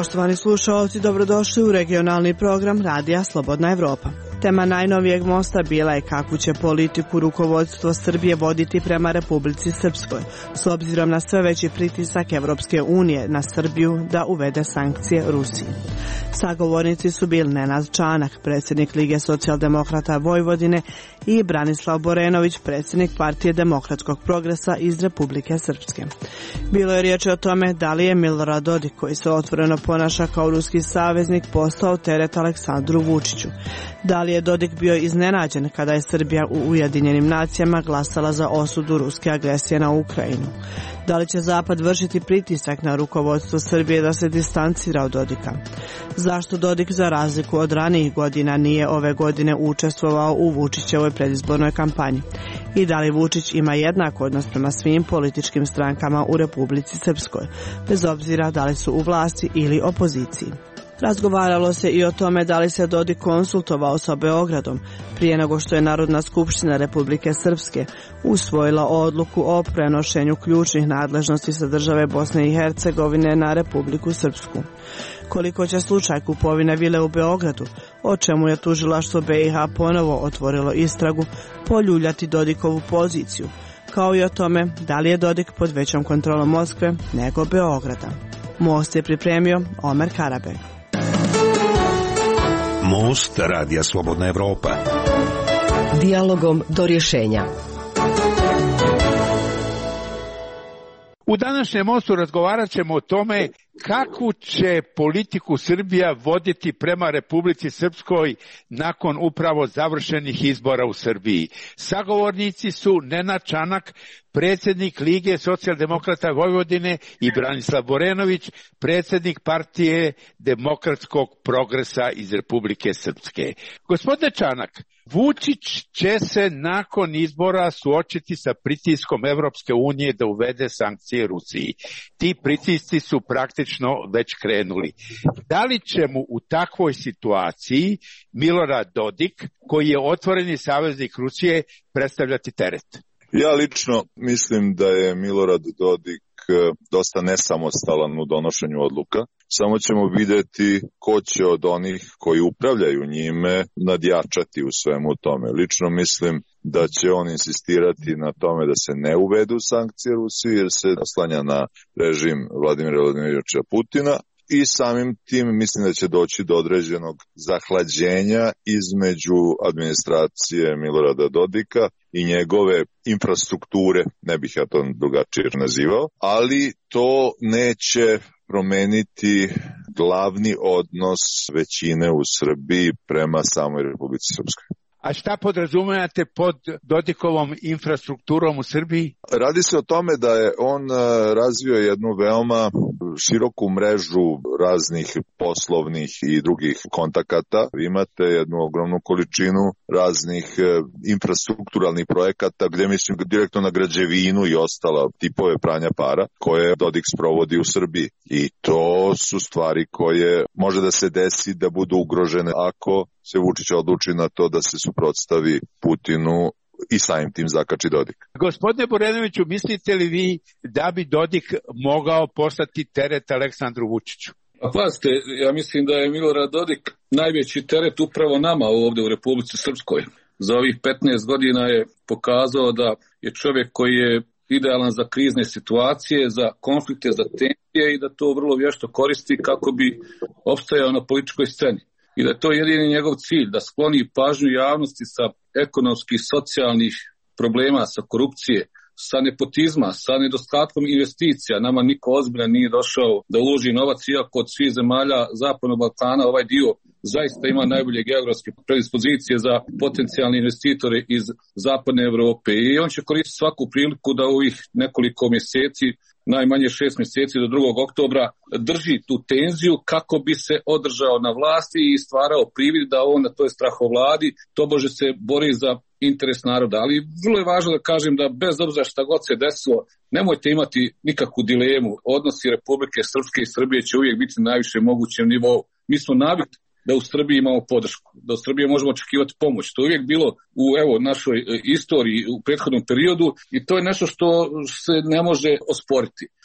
Poštovani slušalci, dobrodošli u regionalni program Radija Slobodna Evropa. Tema najnovijeg mosta bila je kakvu će politiku rukovodstvo Srbije voditi prema Republici Srpskoj, s obzirom na sve veći pritisak Evropske unije na Srbiju da uvede sankcije Rusiji. Sagovornici su bili Nenad Čanak, predsjednik Lige socijaldemokrata Vojvodine, i Branislav Borenović, predsjednik Partije demokratskog progresa iz Republike Srpske. Bilo je riječ o tome da li je Milorad Dodik, koji se otvoreno ponaša kao ruski saveznik, postao teret Aleksandru Vučiću. Da li je Dodik bio iznenađen kada je Srbija u Ujedinjenim nacijama glasala za osudu ruske agresije na Ukrajinu? Da li će Zapad vršiti pritisak na rukovodstvo Srbije da se distancira od Dodika? Zašto Dodik, za razliku od ranijih godina, nije ove godine učestvovao u Vučićevoj predizbornoj kampanji? I da li Vučić ima jednak odnos prema svim političkim strankama u Republici Srpskoj, bez obzira da li su u vlasti ili opoziciji? Razgovaralo se i o tome da li se Dodik konsultovao sa Beogradom prije nego što je Narodna skupština Republike Srpske usvojila odluku o prenošenju ključnih nadležnosti sa države Bosne i Hercegovine na Republiku Srpsku. Koliko će slučaj kupovine vile u Beogradu, o čemu je tužilaštvo BiH ponovo otvorilo istragu, poljuljati Dodikovu poziciju, kao i o tome da li je Dodik pod većom kontrolom Moskve nego Beograda. Most je pripremio Omer Karabek. Most Radija Slobodna Evropa. Dijalogom do rješenja. U današnjem mostu razgovarat ćemo o tome kakvu će politiku Srbija voditi prema Republici Srpskoj nakon upravo završenih izbora u Srbiji. Sagovornici su Nenad Čanak, predsjednik Lige socijaldemokrata Vojvodine, i Branislav Borenović, predsjednik Partije demokratskog progresa iz Republike Srpske. Gospodine Čanak, Vučić će se nakon izbora suočiti sa pritiskom Evropske unije da uvede sankcije Rusiji. Ti pritisci su praktično već krenuli. Da li će mu u takvoj situaciji Milorad Dodik, koji je otvoreni saveznik Rusije, predstavljati teret? Ja lično mislim da je Milorad Dodik dosta nesamostalan u donošenju odluka. Samo ćemo vidjeti ko će od onih koji upravljaju njime nadjačati u svemu tome. Lično mislim da će on insistirati na tome da se ne uvedu sankcije Rusiji, jer se oslanja na režim Vladimira Vladimiroviča Putina. I samim tim mislim da će doći do određenog zahlađenja između administracije Milorada Dodika i njegove infrastrukture, ne bih ja to drugačije nazivao, ali to neće promeniti glavni odnos većine u Srbiji prema samoj Republici Srpskoj. A šta podrazumijate pod Dodikovom infrastrukturom u Srbiji? Radi se o tome da je on razvio jednu veoma široku mrežu raznih poslovnih i drugih kontakata. Imate jednu ogromnu količinu raznih infrastrukturalnih projekata gdje mislim direktno na građevinu i ostala tipove pranja para koje Dodik sprovodi u Srbiji. I to su stvari koje može da se desi da budu ugrožene ako se Vučić odluči na to da se suprotstavi Putinu i samim tim zakači Dodik. Gospodine Borenoviću, mislite li vi da bi Dodik mogao postati teret Aleksandru Vučiću? A pazite, ja mislim da je Milorad Dodik najveći teret upravo nama ovdje u Republici Srpskoj. Za ovih 15 godina je pokazao da je čovjek koji je idealan za krizne situacije, za konflikte, za tenzije i da to vrlo vješto koristi kako bi opstajao na političkoj sceni. I da je to jedini njegov cilj, da skloni pažnju javnosti sa ekonomskih, socijalnih problema, sa korupcije, sa nepotizma, sa nedostatkom investicija. Nama niko ozbiljan nije došao da uloži novac, iako od svih zemalja Zapadnog Balkana ovaj dio zaista ima najbolje geografske predispozicije za potencijalne investitore iz Zapadne Evrope. I on će koristiti svaku priliku da u ovih nekoliko mjeseci, najmanje 6 mjeseci do 2. oktobra, drži tu tenziju kako bi se održao na vlasti i stvarao privid da on na toj strahovladi tobože se bori za interes naroda. Ali vrlo je važno da kažem da bez obzira šta god se desilo, nemojte imati nikakvu dilemu. Odnosi Republike Srpske i Srbije će uvijek biti na najvišem mogućem nivou. Mi smo navikli da u Srbiji imamo podršku, da u Srbiji možemo očekivati pomoć. To je uvijek bilo u našoj istoriji u prethodnom periodu i to je nešto što se ne može osporiti.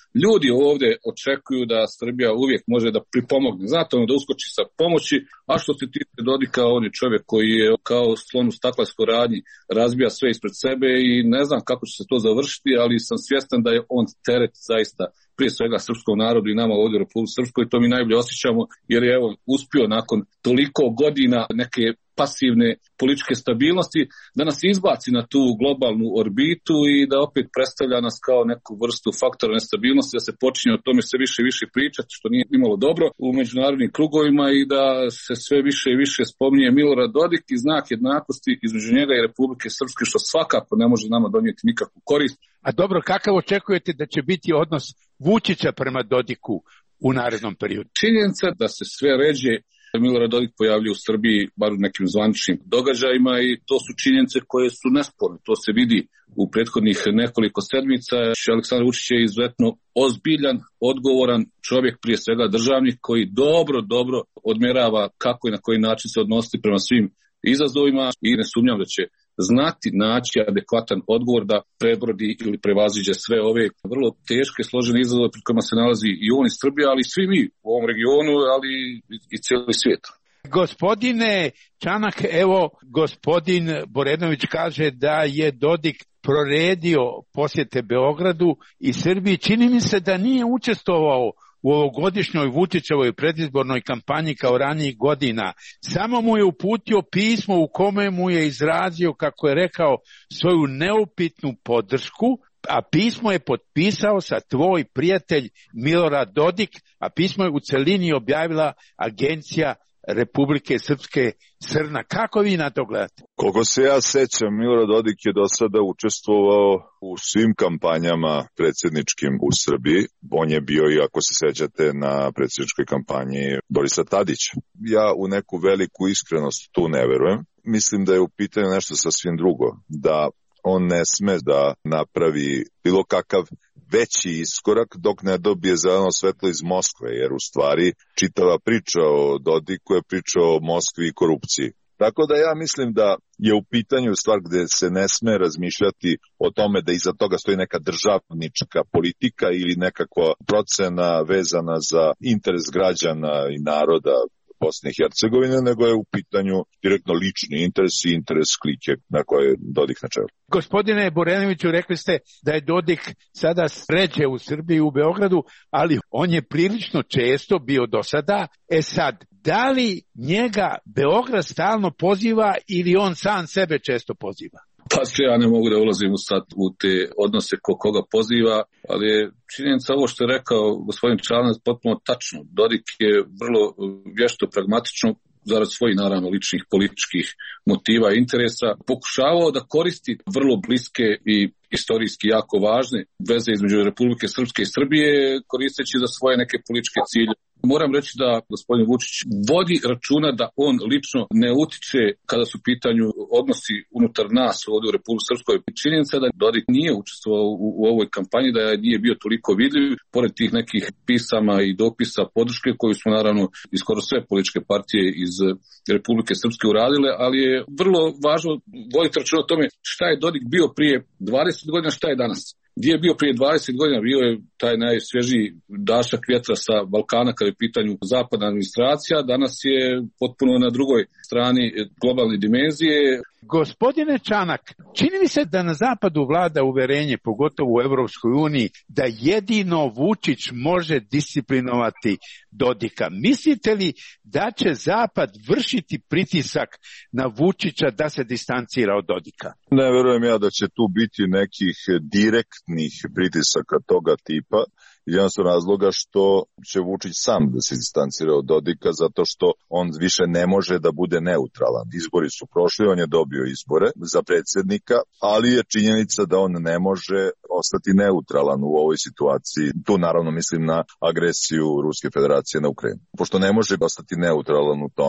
Ljudi ovdje očekuju da Srbija uvijek može da pripomogne, znate, da uskoči sa pomoći, a što se tiče Dodika, on je čovjek koji je kao slon u staklarskoj radnji, razbija sve ispred sebe i ne znam kako će se to završiti, ali sam svjestan da je on teret zaista prije svega srpskom narodu i nama ovdje u Republici Srpskoj, to mi najbolje osjećamo, jer je uspio nakon toliko godina neke pasivne političke stabilnosti da nas izbaci na tu globalnu orbitu i da opet predstavlja nas kao neku vrstu faktora nestabilnosti, da se počinje o tome sve više i više pričati, što nije imalo dobro u međunarodnim krugovima i da se sve više i više spominje Milorad Dodik i znak jednakosti između njega i Republike Srpske, što svakako ne može nama donijeti nikakvu korist. A dobro, kakav očekujete da će biti odnos Vučića prema Dodiku u narednom periodu? Činjenica da se sve ređe Milorad Dodik pojavljuje u Srbiji, bar u nekim zvaničnim događajima, i to su činjenice koje su nesporne. To se vidi u prethodnih nekoliko sedmica. Aleksandar Vučić je izuzetno ozbiljan, odgovoran čovjek, prije svega državnik, koji dobro odmjerava kako i na koji način se odnositi prema svim izazovima i ne sumnjam da će znati naći adekvatan odgovor da prebrodi ili prevaziđe sve ove vrlo teške, složene izazove pred kojima se nalazi i on i Srbija, ali i svi mi u ovom regionu, ali i cijeli svijet. Gospodine Čanak, evo gospodin Borenović kaže da je Dodik proredio posjete Beogradu i Srbiji. Čini mi se da nije učestvovao u ovogodišnjoj Vučićevoj predizbornoj kampanji kao ranijih godina. Samo mu je uputio pismo u kome mu je izrazio, kako je rekao, svoju neupitnu podršku, a pismo je potpisao sa tvoj prijatelj Milorad Dodik, a pismo je u celini objavila agencija Republike Srpske Srna. Kako vi na to gledate? Koliko se ja sećam, Milorad Dodik je do sada učestvovao u svim kampanjama predsjedničkim u Srbiji. On je bio, i ako se sećate, na predsjedničkoj kampanji Borisa Tadića. Ja u neku veliku iskrenost tu ne verujem. Mislim da je u pitanju nešto sasvim drugo. Da on ne sme da napravi bilo kakav veći iskorak dok ne dobije zeleno svetlo iz Moskve, jer u stvari čitava priča o Dodiku je priča o Moskvi i korupciji. Tako da ja mislim da je u pitanju stvar gde se ne sme razmišljati o tome da iza toga stoji neka državnička politika ili nekakva procena vezana za interes građana i naroda Bosne i Hercegovine, nego je u pitanju direktno lični interes i interes klike na koje je Dodik na čelu. Gospodine Borenoviću, rekli ste da je Dodik sada sređe u Srbiji, u Beogradu, ali on je prilično često bio do sada. Sad, da li njega Beograd stalno poziva ili on sam sebe često poziva? Pa ja ne mogu da ulazim sad u te odnose koga poziva, ali je činjenica ovo što je rekao gospodin Čanak potpuno tačno. Dodik je vrlo vješto, pragmatično, zarad svojih naravno ličnih političkih motiva i interesa, pokušavao da koristi vrlo bliske i istorijski jako važne veze između Republike Srpske i Srbije, koristeći za svoje neke političke cilje. Moram reći da gospodin Vučić vodi računa da on lično ne utiče kada su u pitanju odnosi unutar nas ovdje u Republici Srpskoj. Činjenica da Dodik nije učestvovao u ovoj kampanji, da nije bio toliko vidljiv, pored tih nekih pisama i dopisa podrške koju smo naravno i skoro sve političke partije iz Republike Srpske uradile, ali je vrlo važno voditi računa o tome šta je Dodik bio prije 20 godina, šta je danas. Gdje je bio prije 20 godina, bio je taj najsvježiji dašak vjetra sa Balkana kada je u pitanju zapadna administracija, danas je potpuno na drugoj strani globalne dimenzije. Gospodine Čanak, čini mi se da na zapadu vlada uverenje, pogotovo u Evropskoj uniji, da jedino Vučić može disciplinovati Dodika. Mislite li da će zapad vršiti pritisak na Vučića da se distancira od Dodika? Ne verujem ja da će tu biti nekih direktnih pritisaka toga tipa, jednostavno razloga što će Vučić sam da se distancira od Dodika, zato što on više ne može da bude neutralan. Izbori su prošli, on je dobio izbore za predsjednika, ali je činjenica da on ne može ostati neutralan u ovoj situaciji. Tu naravno mislim na agresiju Ruske federacije na Ukrajinu. Pošto ne može ostati neutralan u tome,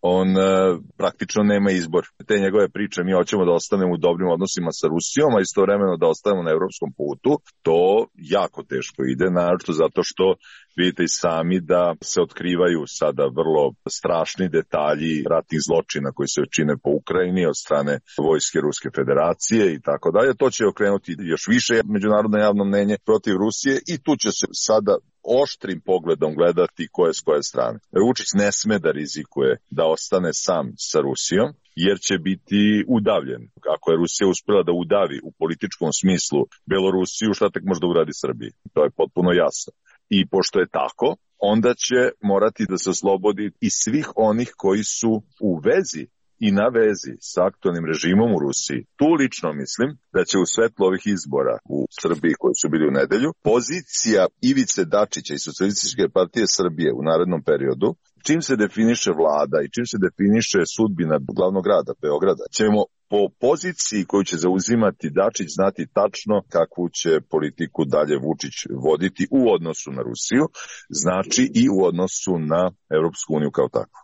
on praktično nema izbor. Te njegove priče, mi hoćemo da ostanemo u dobrim odnosima sa Rusijom, a istovremeno da ostanemo na evropskom putu, to jako teško ide, naročito zato što vidite i sami da se otkrivaju sada vrlo strašni detalji ratnih zločina koji se čine po Ukrajini od strane vojske Ruske federacije i tako dalje. To će okrenuti još više međunarodno javno mnenje protiv Rusije i tu će se sada oštrim pogledom gledati ko je s koje strane. Vučić ne sme da rizikuje da ostane sam sa Rusijom, jer će biti udavljen. Ako je Rusija uspela da udavi u političkom smislu Belorusiju, šta tek može da uradi Srbiji? To je potpuno jasno. I pošto je tako, onda će morati da se oslobodi i svih onih koji su u vezi i na vezi sa aktualnim režimom u Rusiji. Tu lično mislim da će u svetlu ovih izbora u Srbiji koji su bili u nedelju, pozicija Ivice Dačića i Socijalističke partije Srbije u narednom periodu, čim se definiše vlada i čim se definiše sudbina glavnog grada Beograda, ćemo po poziciji koju će zauzimati Dačić znati tačno kakvu će politiku dalje Vučić voditi u odnosu na Rusiju, znači i u odnosu na Evropsku uniju kao takvu.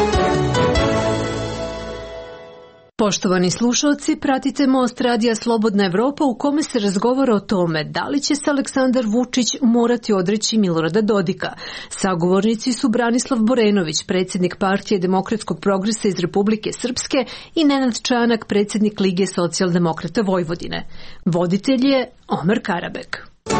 Poštovani slušalci, pratite Most Radija Slobodna Evropa u kome se razgovara o tome da li će se Aleksandar Vučić morati odreći Milorada Dodika. Sagovornici su Branislav Borenović, predsjednik Partije demokratskog progresa iz Republike Srpske i Nenad Čanak, predsjednik Lige socijaldemokrata Vojvodine. Voditelj je Omer Karabek.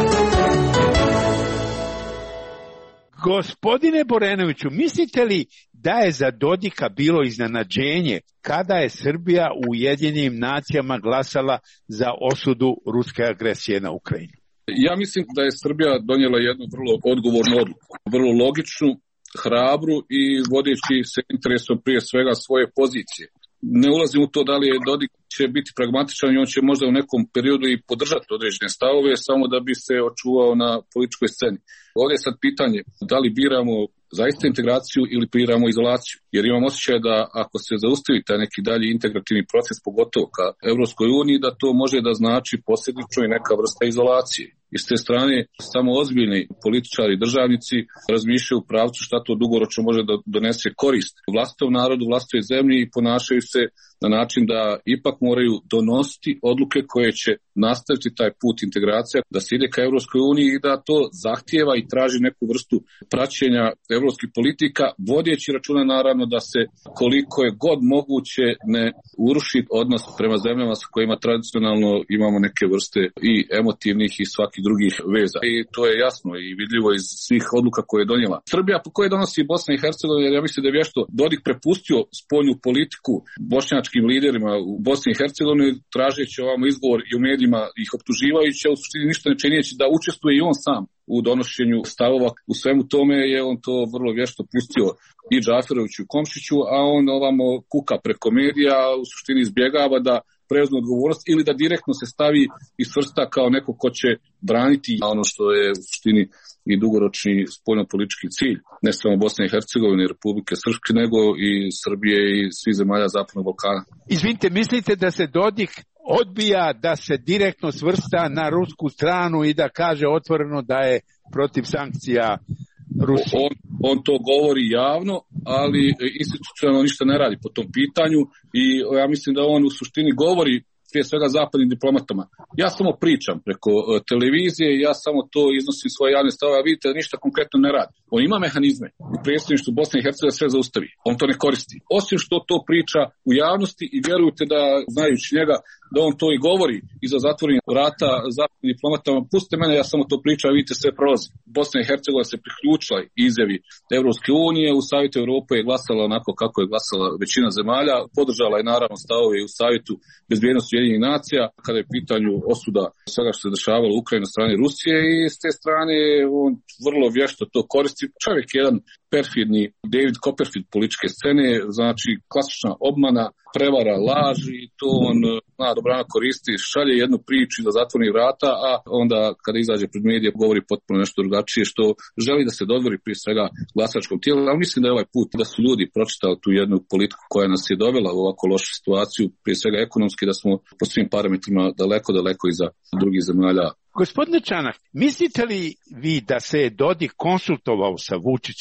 Gospodine Borenoviću, mislite li da je za Dodika bilo iznenađenje kada je Srbija u Ujedinjenim nacijama glasala za osudu ruske agresije na Ukrajinu? Ja mislim da je Srbija donijela jednu vrlo odgovornu odluku, vrlo logičnu, hrabru i vodeći se interesom prije svega svoje pozicije. Ne ulazim u to da li je Dodik će biti pragmatičan i on će možda u nekom periodu i podržati određene stavove samo da bi se očuvao na političkoj sceni. Ovdje je sad pitanje da li biramo zaista integraciju ili biramo izolaciju. Jer imam osjećaj da ako se zaustavi taj neki dalji integrativni proces, pogotovo ka Evropskoj uniji, da to može da znači posljedično i neka vrsta izolacije. I s te strane samo ozbiljni političari i državnici razmišljaju u pravcu šta to dugoročno može da donese korist vlastitom narodu, vlastitoj zemlji i ponašaju se na način da ipak moraju donositi odluke koje će nastaviti taj put integracija, da se ide ka Evropskoj uniji i da to zahtijeva i traži neku vrstu praćenja evropskih politika, vodjeći računa naravno da se koliko je god moguće ne uruši odnos prema zemljama sa kojima tradicionalno imamo neke vrste i emotivnih i svakih drugih veza. I to je jasno i vidljivo iz svih odluka koje je donijela Srbija, po koje donosi Bosna i Hercegovina, jer ja mislim da je vješto Dodik prepustio spoljnu politiku bošnjačkim liderima u Bosni i Hercegovini, tražeći ovamo izgovor i u medijima ih optuživajući, a u suštini ništa ne činjeći da učestvuje i on sam u donošenju stavova. U svemu tome je on to vrlo vješto pustio i Džaferoviću i Komšiću, a on ovamo kuka preko medija, u suštini izbjegava da preuzme odgovornost ili da direktno se stavi i svrsta kao neko ko će braniti ono što je u suštini i dugoročni spoljnopolitički cilj, ne samo Bosne i Hercegovine i Republike Srpske, nego i Srbije i svih zemalja Zapadnog Balkana. Izvinite, mislite da se Dodik odbija da se direktno svrsta na rusku stranu i da kaže otvoreno da je protiv sankcija Rusije? On to govori javno, ali institucionalno ništa ne radi po tom pitanju i ja mislim da on u suštini govori prije svega zapadnim diplomatama. Ja samo pričam preko televizije, ja samo to iznosim svoje javne stavove, a vidite da ništa konkretno ne radi. On ima mehanizme u predsjedništvu Bosne i Hercegovine sve zaustavi. On to ne koristi. Osim što to priča u javnosti i vjerujte da, znajući njega, da on to i govori iza zatvorenih vrata zapadnim diplomatama. Pustite mene, ja samo to pričam, vidite sve prolazi. Bosna i Hercegovina se priključila izjavi Evropske unije, u Savjetu Europe je glasala onako kako je glasala većina zemalja, podržala je naravno stavove u Savjetu bezbjednosti Ujedinjenih nacija kada je pitanju osuda svega što se dešavalo u Ukrajini na strani Rusije i s te strane on vrlo vješto to koristi. Čovjek je jedan perfidni David Copperfield političke scene, znači klasična obmana, prevara, laži i to on dobrano koristi, šalje jednu priču za zatvornih vrata, a onda kada izađe pred medije govori potpuno nešto drugačije što želi da se dodvori prije svega glasačkom tijelu, ali mislim da je ovaj put da su ljudi pročitali tu jednu politiku koja nas je dovela u ovako lošu situaciju, prije svega ekonomski, da smo po svim parametrima daleko iza drugih zemalja. Gospodine Čanak, mislite li vi da se je Dodik konsultovao sa Vučićem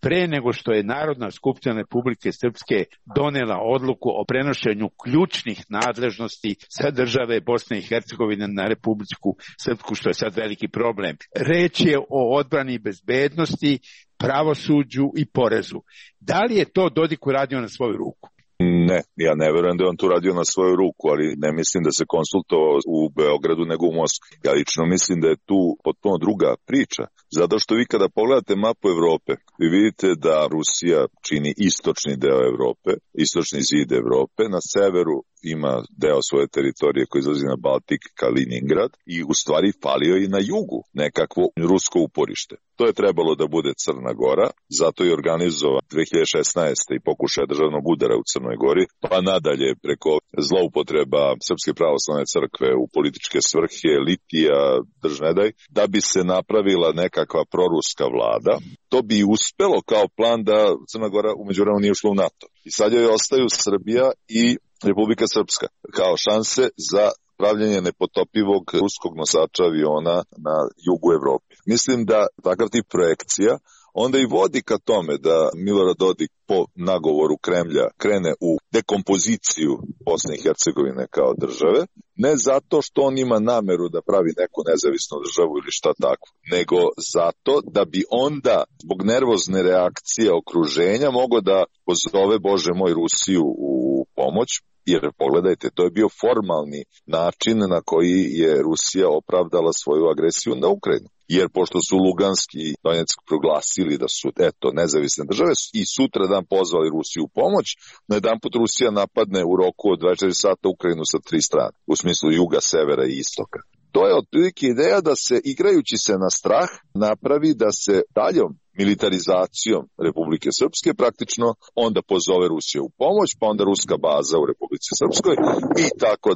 pre nego što je Narodna skupština Republike Srpske donela odluku o prenošenju ključnih nadležnosti sa države Bosne i Hercegovine na Republiku Srpsku, što je sad veliki problem. Reč je o odbrani bezbednosti, pravosuđu i porezu. Da li je to Dodik uradio na svoju ruku? Ne, ja ne verujem da je on tu radio na svoju ruku, ali ne mislim da se konsultovao u Beogradu nego u Moskvi. Ja lično mislim da je tu potpuno druga priča, zato što vi kada pogledate mapu Evrope, vi vidite da Rusija čini istočni deo Evrope, istočni zid Evrope, na severu ima deo svoje teritorije koji izlazi na Baltik, Kaliningrad, i u stvari falio i na jugu nekakvo rusko uporište. To je trebalo da bude Crna Gora, zato je organizovan 2016. i pokušaj državnog udara u Crnoj Gori, pa nadalje preko zloupotreba Srpske pravoslavne crkve u političke svrhe, litija, držnedaj, da bi se napravila nekakva proruska vlada. To bi uspelo kao plan da Crna Gora u međuvremenu nije ušla u NATO. I sad joj ostaju Srbija i Republika Srpska kao šanse za pravljenje nepotopivog ruskog nosača aviona na jugu Evrope. Mislim da takav tip projekcija onda i vodi ka tome da Milorad Dodik po nagovoru Kremlja krene u dekompoziciju Bosne i Hercegovine kao države, ne zato što on ima nameru da pravi neku nezavisnu državu ili šta tako, nego zato da bi onda zbog nervozne reakcije okruženja mogao da pozove, Bože moj, Rusiju u pomoć. Jer pogledajte, to je bio formalni način na koji je Rusija opravdala svoju agresiju na Ukrajinu. Jer pošto su Lugansk i Donjeck proglasili da su nezavisne države i sutra dan pozvali Rusiju u pomoć, na jedan put Rusija napadne u roku od 24 sata Ukrajinu sa 3 strane, u smislu juga, severa i istoka. To je otprilike ideja da se, igrajući se na strah, napravi da se daljom militarizacijom Republike Srpske praktično onda pozove Rusija u pomoć, pa onda ruska baza u Republici Srpskoj i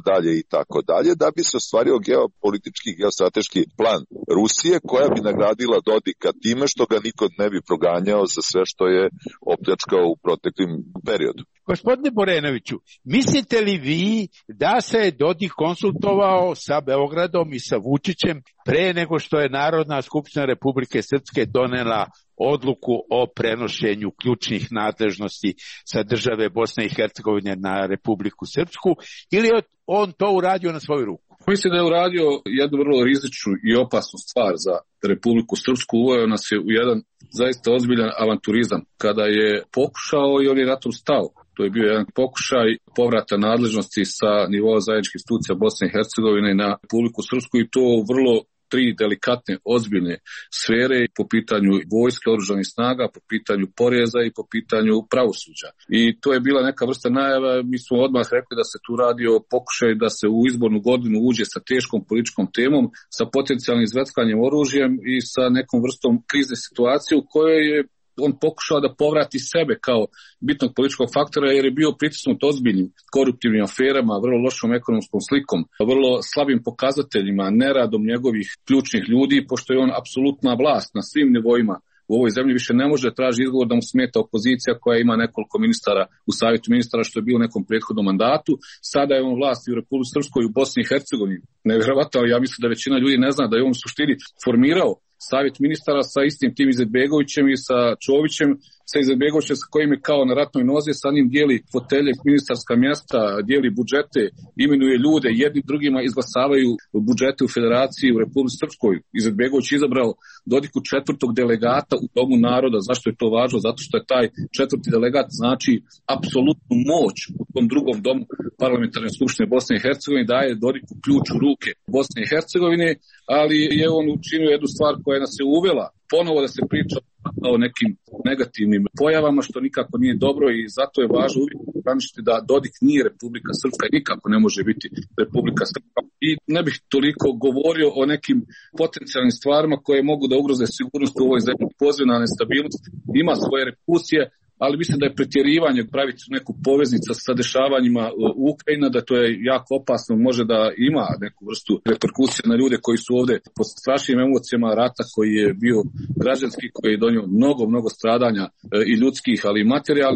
tako dalje, da bi se ostvario geopolitički, geostrateški plan Rusije koja bi nagradila Dodika time što ga niko ne bi proganjao za sve što je opljačkao u proteklim periodu. Gospodine Borenoviću, mislite li vi da se Dodik konsultovao sa Beogradom i sa Vučićem pre nego što je Narodna skupština Republike Srpske donela odluku o prenošenju ključnih nadležnosti sa države Bosne i Hercegovine na Republiku Srpsku, ili je on to uradio na svoju ruku? Mislim da je uradio jednu vrlo rizičnu i opasnu stvar za Republiku Srpsku. Uveo nas je u jedan zaista ozbiljan avanturizam. Kada je pokušao i on je na tom stao. To je bio jedan pokušaj povrata nadležnosti sa nivoa zajedničkih institucija Bosne i Hercegovine na Republiku Srpsku i to vrlo 3 delikatne, ozbiljne sfere po pitanju vojske, oružanih snaga, po pitanju poreza i po pitanju pravosuđa. I to je bila neka vrsta najava, mi smo odmah rekli da se tu radi o pokušaju da se u izbornu godinu uđe sa teškom političkom temom, sa potencijalnim zveckanjem oružjem i sa nekom vrstom krizne situacije u kojoj je on pokušao da povrati sebe kao bitnog političkog faktora jer je bio pritisnut ozbiljnim koruptivnim aferama, vrlo lošom ekonomskom slikom, vrlo slabim pokazateljima, neradom njegovih ključnih ljudi, pošto je on apsolutna vlast na svim nivoima u ovoj zemlji, više ne može traži izgovor da mu smeta opozicija koja ima nekoliko ministara u savjetu ministara što je bilo u nekom prethodnom mandatu. Sada je on vlast i u Republici Srpskoj i u Bosni i Hercegovini. Nevjerovatno, ali ja mislim da većina ljudi ne zna da je on u suštini formirao savjet ministara sa istim tim Izetbegovićem i sa Čovićem, sa Izetbegovićem sa kojim je kao na ratnoj nozi, sa njim dijeli fotelje, ministarska mjesta, dijeli budžete, imenuje ljude, jednim drugima izglasavaju budžete u Federaciji u Republici Srpskoj. Izetbegović izabrao Dodiku 4. delegata u Domu naroda. Zašto je to važno? Zato što je taj 4. delegat znači apsolutnu moć u tom drugom domu parlamentarne skupštine Bosne i Hercegovine, daje Dodiku ključ u ruke Bosne i Hercegovine, ali je on učinio jednu stvar koja nas je uvela ponovo da se priča o nekim negativnim pojavama, što nikako nije dobro i zato je važno uvijek ograničiti da Dodik nije Republika Srpska i nikako ne može biti Republika Srpska. I ne bih toliko govorio o nekim potencijalnim stvarima koje mogu da ugroze sigurnost u ovoj zemlji. Poziv na nestabilnost ima svoje reperkusije, ali mislim da je pretjerivanje praviti neku poveznicu sa dešavanjima u Ukrajini, da to je jako opasno, može da ima neku vrstu reperkusije na ljude koji su ovde pod strašnim emocijama rata koji je bio građanski, koji je donio mnogo stradanja i ljudskih, ali i materijalnih.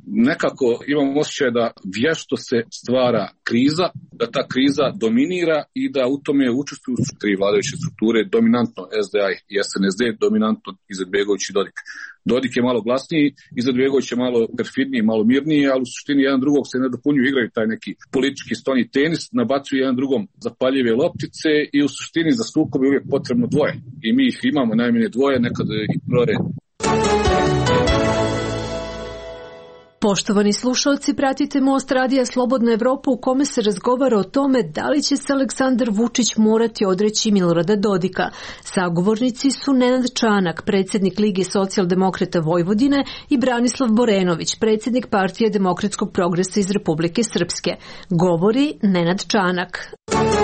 nekako imam osjećaj da vješto se stvara kriza, da ta kriza dominira i da u tome učestvuju tri vladajuće strukture, dominantno SDA i SNSD, dominantno Izetbegović i Dodik. Dodik je malo glasniji, Izetbegović je malo perfidniji, malo mirniji, ali u suštini jedan drugog se ne dopunjuju, igraju taj neki politički stoni tenis, nabacuju jedan drugom zapaljive loptice i u suštini za sukob je uvijek potrebno dvoje. I mi ih imamo najmanje dvoje, nekad i prore. Poštovani slušalci, pratite Most radija Slobodna Evropa u kome se razgovara o tome da li će se Aleksandar Vučić morati odreći Milorada Dodika. Sagovornici su Nenad Čanak, predsjednik Lige socijaldemokrata Vojvodine, i Branislav Borenović, predsjednik Partije demokratskog progresa iz Republike Srpske. Govori Nenad Čanak.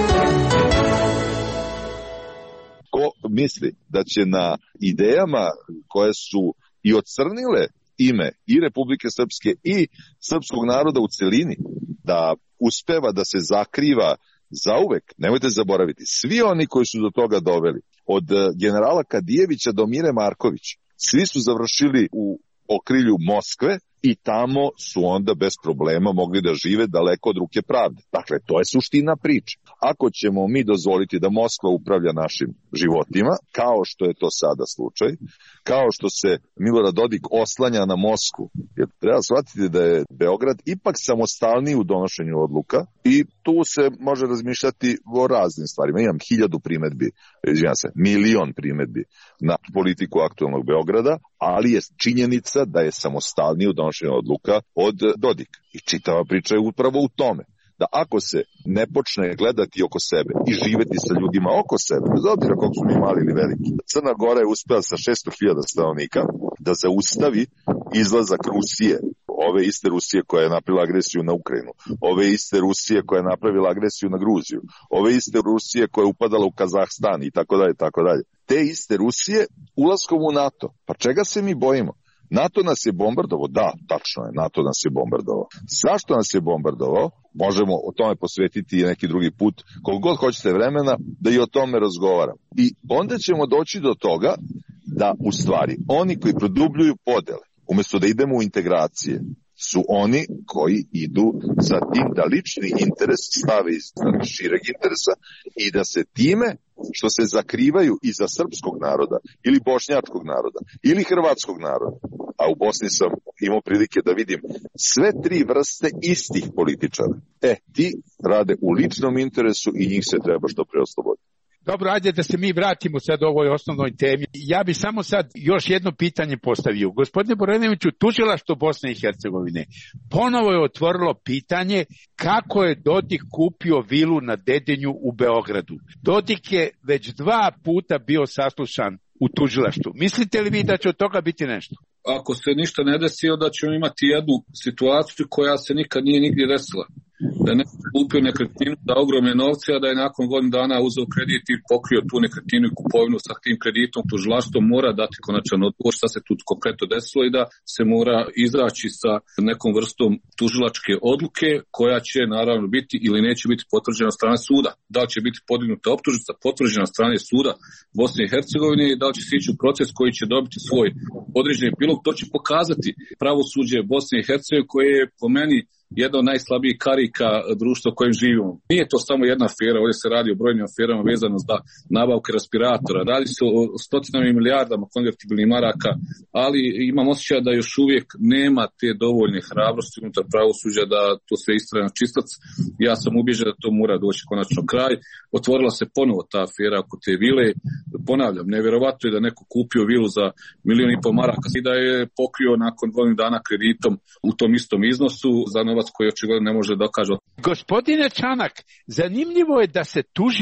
Ko misli da će na idejama koje su i ocrnile ime i Republike Srpske i srpskog naroda u celini, da uspeva da se zakriva zauvek, nemojte zaboraviti, svi oni koji su do toga doveli, od generala Kadijevića do Mire Marković, svi su završili u okrilju Moskve i tamo su onda bez problema mogli da žive daleko od ruke pravde. Dakle, to je suština priče. Ako ćemo mi dozvoliti da Moskva upravlja našim životima, kao što je to sada slučaj, kao što se Milorad Dodik oslanja na Moskvu, jer treba shvatiti da je Beograd ipak samostalniji u donošenju odluka i tu se može razmišljati o raznim stvarima. Imam 1000 primedbi, milion primedbi na politiku aktualnog Beograda, ali je činjenica da je samostalniji u donošenju odluka od Dodika. I čitava priča je upravo u tome da ako se ne počne gledati oko sebe i živeti sa ljudima oko sebe, bez obzira koliko su mi mali ili veliki, Crna Gora je uspela sa 600.000 stanovnika da zaustavi izlazak Rusije, ove iste Rusije koja je napravila agresiju na Ukrajinu, ove iste Rusije koja je napravila agresiju na Gruziju, ove iste Rusije koja je upadala u Kazahstan i tako dalje, tako dalje. Te iste Rusije ulaskom u NATO. Pa čega se mi bojimo? NATO nas je bombardovao? Da, tačno je, NATO nas je bombardovao. Zašto nas je bombardovao? Možemo o tome posvetiti neki drugi put, koliko god hoćete vremena, da i o tome razgovaram. I onda ćemo doći do toga da, u stvari, oni koji produbljuju podele, umjesto da idemo u integracije, su oni koji idu za tim da lični interes stave iz šireg interesa i da se time što se zakrivaju iza srpskog naroda ili bošnjačkog naroda ili hrvatskog naroda, a u Bosni sam imao prilike da vidim sve tri vrste istih političara. Ti rade u ličnom interesu i njih se treba što pre osloboditi. Dobro, ajde da se mi vratimo sad ovoj osnovnoj temi. Ja bih samo sad još jedno pitanje postavio. Gospodine Borenoviću, tužilaštvo Bosne i Hercegovine ponovo je otvorilo pitanje kako je Dodik kupio vilu na Dedinju u Beogradu. Dodik je već 2 puta bio saslušan u tužilaštvu. Mislite li vi da će od toga biti nešto? Ako se ništa ne desi, onda ćemo imati jednu situaciju koja se nikad nije nigdje desila. Da je neko kupio nekretninu za ogromne novce, a da je nakon godinu dana uzeo kredit i pokrio tu nekretninu i kupovinu sa tim kreditom. Tužilaštvo mora dati konačan odgovor šta se tu konkretno desilo i da se mora izaći sa nekom vrstom tužilačke odluke koja će naravno biti ili neće biti potvrđena od strane suda. Da li će biti podignuta optužnica, potvrđena od strane suda Bosne i Hercegovine i da li će se ići u proces koji će dobiti svoj određeni epilog. To će pokazati pravosuđe Bosne i Hercegovine koje je po meni jedna od najslabijih karika društva u kojem živimo. Nije to samo jedna afera, ovdje se radi o brojnim aferama vezano za nabavke respiratora. Radi se o stotinama i milijardama konvertibilnih maraka, ali imam osjećaj da još uvijek nema te dovoljne hrabrosti unutar pravosuđa da to sve istraje na čistac. Ja sam ubijeđen da to mora doći konačno kraj. Otvorila se ponovo ta afera oko te vile. Ponavljam, nevjerovatno je da neko kupio vilu za 1,5 miliona maraka i da je pokrio nakon 2 dana kreditom u tom istom iznosu za novac koji očigledno ne može dokaže. Gospodine Čanak, zanimljivo je da se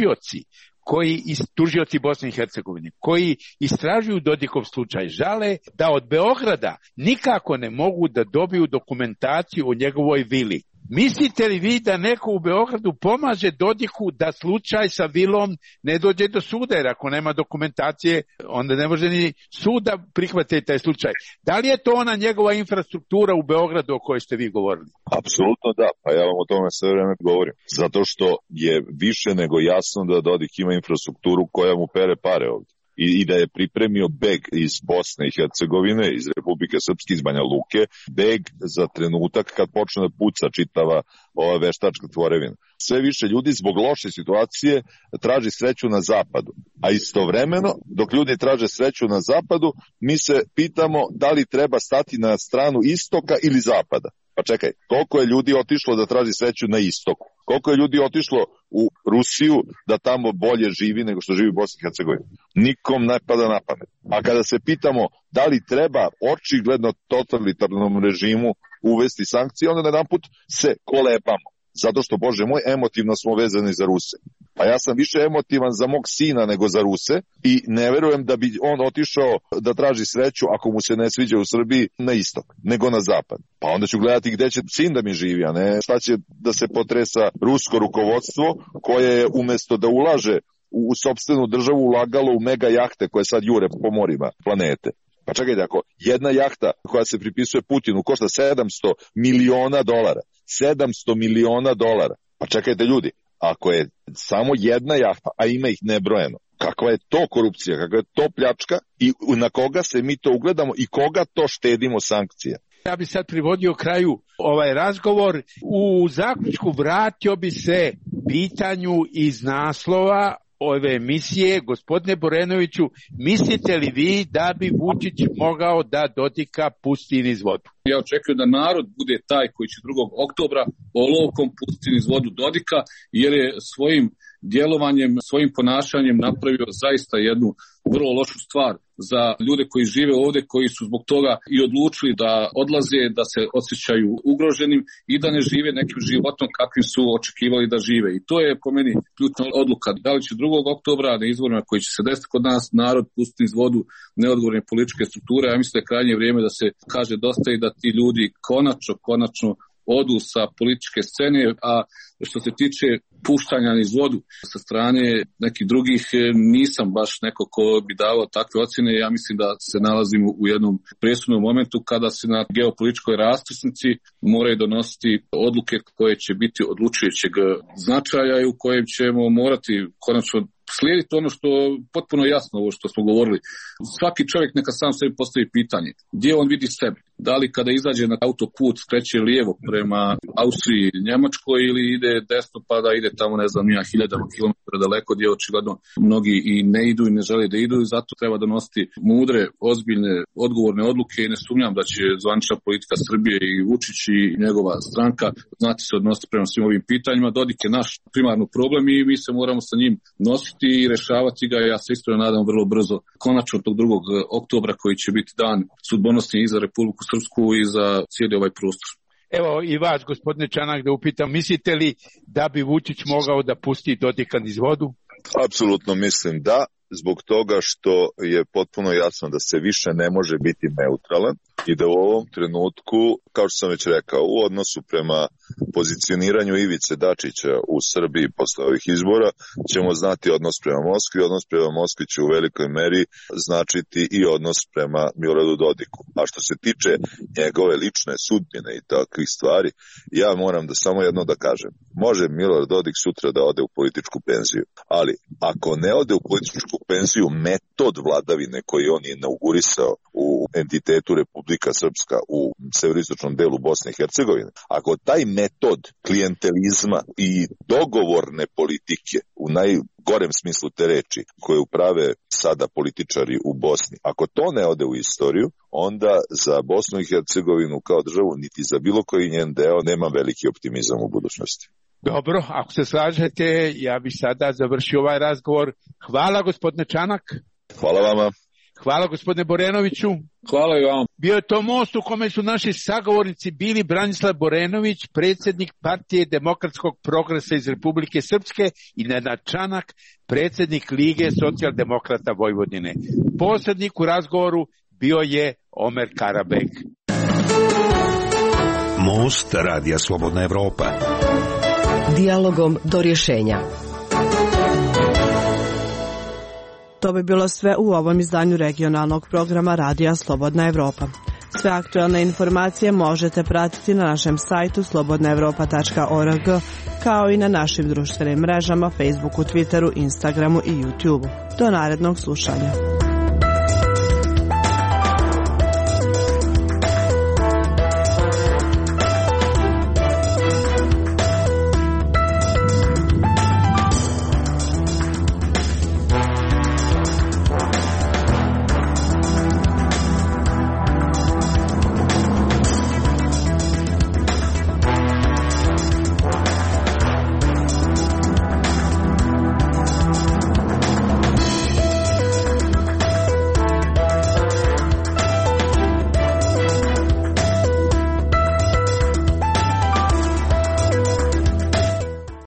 tužioci Bosne i Hercegovine, koji istražuju Dodikov slučaj, žale da od Beograda nikako ne mogu da dobiju dokumentaciju o njegovoj vili. Mislite li vi da neko u Beogradu pomaže Dodiku da slučaj sa vilom ne dođe do suda, jer ako nema dokumentacije, onda ne može ni suda prihvatiti taj slučaj. Da li je to ona njegova infrastruktura u Beogradu o kojoj ste vi govorili? Apsolutno da, pa ja vam o tome sve vreme govorim. Zato što je više nego jasno da Dodik ima infrastrukturu koja mu pere pare ovdje. i da je pripremio beg iz Bosne i Hercegovine, iz Republike Srpske, iz Banja Luke, beg za trenutak kad počne da puca čitava ova veštačka tvorevina. Sve više ljudi zbog loše situacije traži sreću na zapadu, a istovremeno dok ljudi traže sreću na zapadu, mi se pitamo da li treba stati na stranu istoka ili zapada. Pa čekaj, koliko je ljudi otišlo da traži sreću na istoku? Koliko je ljudi otišlo u Rusiju da tamo bolje živi nego što živi u Bosni i Hercegovini? Nikom ne pada na pamet. A kada se pitamo da li treba očigledno totalitarnom režimu uvesti sankcije, onda jedanput se kolebamo. Zato što, Bože moj, emotivno smo vezani za Ruse. Pa ja sam više emotivan za mog sina nego za Ruse i ne verujem da bi on otišao da traži sreću ako mu se ne sviđa u Srbiji na istok, nego na zapad. Pa onda ću gledati gde će sin da mi živi, a ne šta će da se potresa rusko rukovodstvo koje je umesto da ulaže u sopstvenu državu ulagalo u mega jahte koje sad jure po morima planete. Pa čekajte, ako jedna jahta koja se pripisuje Putinu košta $700 miliona, $700 miliona, pa čekajte ljudi, ako je samo jedna jahta, a ima ih nebrojeno, kakva je to korupcija, kakva je to pljačka i na koga se mi to ugledamo i koga to štedimo sankcija? Ja bi sad privodio kraju ovaj razgovor. U zaključku vratio bi se pitanju iz naslova ove emisije. Gospodine Borenoviću, mislite li vi da bi Vučić mogao da Dodika pusti niz vodu? Ja očekujem da narod bude taj koji će 2. oktobra olovkom pustiti niz vodu Dodika, jer je svojim djelovanjem, svojim ponašanjem napravio zaista jednu vrlo lošu stvar za ljude koji žive ovdje, koji su zbog toga i odlučili da odlaze, da se osjećaju ugroženim i da ne žive nekim životom kakvim su očekivali da žive. I to je po meni ključna odluka. Da li će 2. oktobra na izborima koji će se desiti kod nas narod pustiti iz vodu neodgovorne političke strukture, ja mislim da je krajnje vrijeme da se kaže dosta i da ti ljudi konačno odu sa političke scene, a što se tiče puštanja niz vodu sa strane nekih drugih, nisam baš neko ko bi davao takve ocjene. Ja mislim da se nalazimo u jednom presudnom momentu kada se na geopolitičkoj raskrsnici moraju donositi odluke koje će biti odlučujućeg značaja i u kojem ćemo morati konačno slijediti ono što je potpuno jasno, ovo što smo govorili. Svaki čovjek neka sam sebi postavi pitanje gdje on vidi sebe. Da li kada izađe na autoput skreće lijevo prema Austriji, Njemačkoj ili ide desno pa da ide tamo ne znam hiljadama kilometara daleko gdje očigledno mnogi i ne idu i ne žele da idu i zato treba donositi mudre, ozbiljne, odgovorne odluke i ne sumnjam da će zvanična politika Srbije i Vučić i njegova stranka znati se odnositi prema svim ovim pitanjima. Dodik je naš primarni problem i mi se moramo sa njim nositi i rešavati ga. Ja se isto nadam vrlo brzo konačno tog 2. oktobra koji će biti dan sudbonosni i za Republiku Srpsku i za cijeli ovaj prostor. Evo i vas, gospodine Čanak, da upitam, mislite li da bi Vučić mogao da pusti Dodika niz vodu? Apsolutno mislim da, zbog toga što je potpuno jasno da se više ne može biti neutralan i da u ovom trenutku, kao što sam već rekao, u odnosu prema pozicioniranju Ivice Dačića u Srbiji posle ovih izbora ćemo znati odnos prema Moskvi. Odnos prema Moskvi će u velikoj meri značiti i odnos prema Miloradu Dodiku. A što se tiče njegove lične sudbine i takvih stvari, ja moram da samo jedno da kažem. Može Milorad Dodik sutra da ode u političku penziju, ali ako ne ode u političku penziju, metod vladavine koji on je inaugurisao u entitetu Republika Srpska u severoistočnom delu Bosne i Hercegovine, ako taj metod klijentelizma i dogovorne politike u najgorem smislu te reči koje uprave sada političari u Bosni, ako to ne ode u istoriju, onda za Bosnu i Hercegovinu kao državu niti za bilo koji njen deo nema veliki optimizam u budućnosti. Dobro, ako se slažete, ja bih sada završio ovaj razgovor. Hvala gospodine Čanak. Hvala vama. Hvala gospodine Borenoviću. Hvala i vam. Bio je to most u kome su naši sagovornici bili Branislav Borenović, predsjednik Partije demokratskog progresa iz Republike Srpske i Nenad Čanak, predsjednik Lige socijaldemokrata Vojvodine. Posrednik u razgovoru bio je Omer Karabek. Most Radija Slobodna Evropa. Dijalogom do rješenja. To bi bilo sve u ovom izdanju regionalnog programa Radija Slobodna Evropa. Sve aktuelne informacije možete pratiti na našem sajtu slobodnaevropa.org, kao i na našim društvenim mrežama Facebooku, Twitteru, Instagramu i YouTubeu. Do narednog slušanja.